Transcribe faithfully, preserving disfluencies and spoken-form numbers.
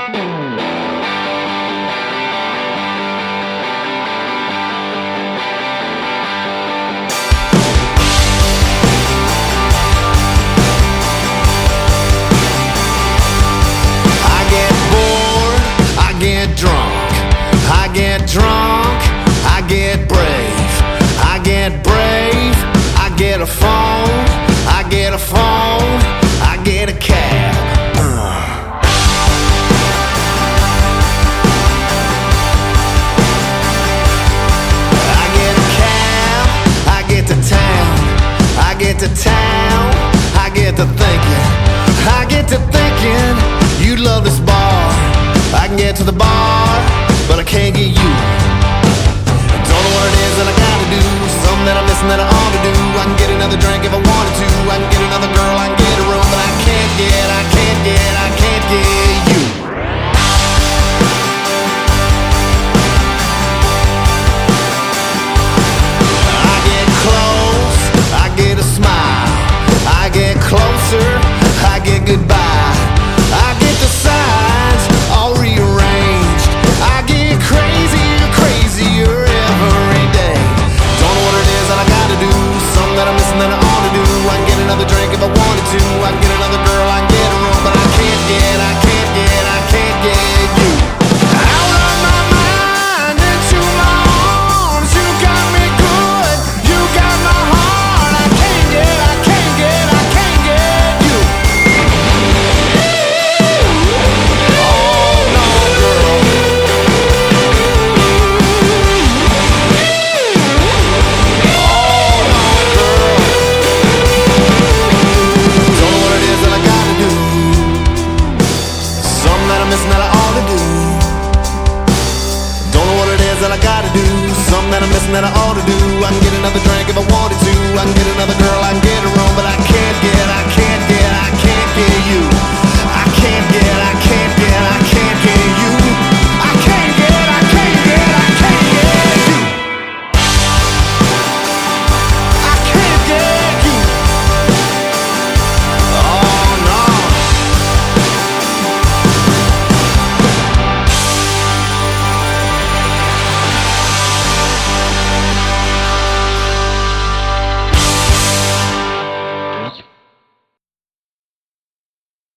Drunk, I get brave. I get brave. I get a phone. I get a phone. I get a cab. Uh. I get a cab. I get to town. I get to town. I get to thinking. I get to thinking. You love this bar. I can get to the bar, but I can't get you. Don't know what it is that I gotta do. Something that I'm missing that I ought to do. I can get another drink if I wanted to. I can get another girl, I can get a room, but I can't get, I can't get, I can't get you. I get close, I get a smile. I get closer, I get goodbye. I get the signs all rearranged. I get crazier, crazier every day. Don't know what it is that I gotta do. Something that I'm missing that I ought to do. I can get another drink if I wanted to. I can get another girl, I can get a room, but I can't get, I can't get, I can't get you. Out of my mind, into my arms. You got me good, you got my heart. I can't get, I can't get, I can't get you. Oh no, girl. That I ought to do. Don't know what it is that I gotta do. Something that I'm missing that I ought to do. I can get another drink if I wanted to. I can get another